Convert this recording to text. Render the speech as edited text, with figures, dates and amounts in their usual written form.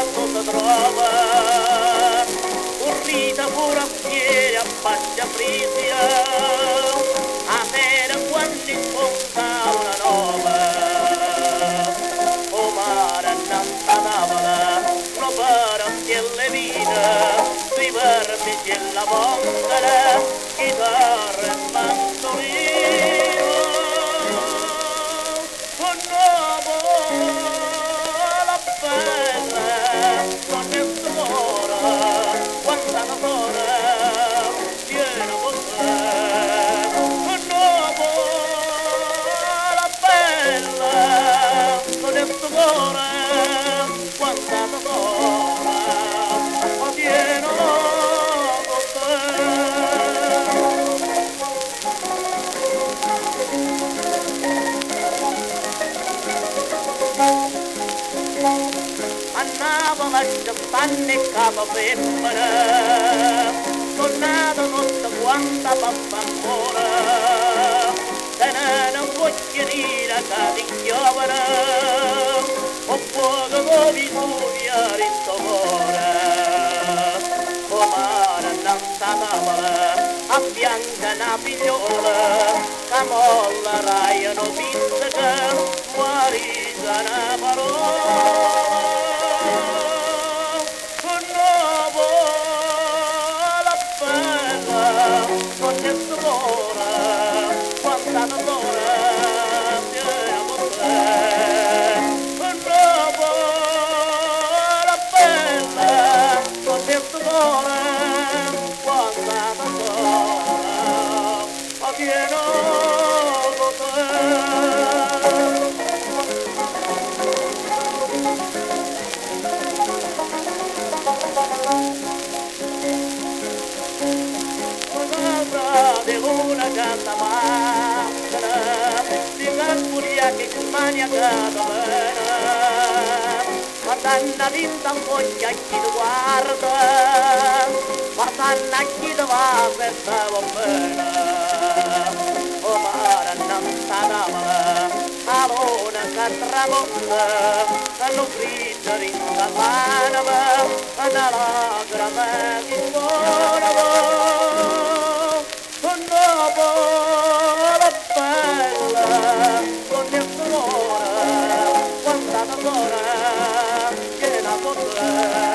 quando si trova, corrita forestiera a faccia frisia, a sera quando si sconta una nova, o mare annanza tavola, lo para stelle vita, sui vermi c'è la vongola, chitarra e mandolino, con nuovo la bella, con il cuore, quanta amore, viene con te, con nuovo la bella, con il cuore, quanta amore, viene con te. Annava la champagne e cava femmina, tornata tutta quanta pappa ancora, se ne non voglio dire che ti chiovere, o fuoco come studiare in sto cuore, o mare annanza tavola, a bianca una figliola, che molla raiano pizzica, guarita una parola. Con il sudore, quanta dolore, viene con te, con dopo la bella, con il sudore, quanta dolore, viene con te. De una canta magra, di calculia che mania cata bene, guardando vinta un po' chi ti guarda, guardando a chi ti va per stavo bene, o mare non tavola, a luna che tramonta, che non grida in la manava, e la lacrima di buona. Con dopo la bella, con il colore, quanta dolore, che la